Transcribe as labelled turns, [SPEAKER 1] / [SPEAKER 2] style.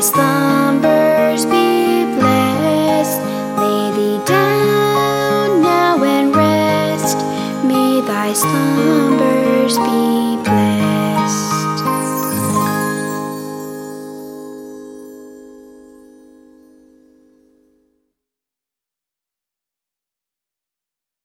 [SPEAKER 1] slumbers be blessed. Lay thee down now and rest. May thy slumbers be blessed.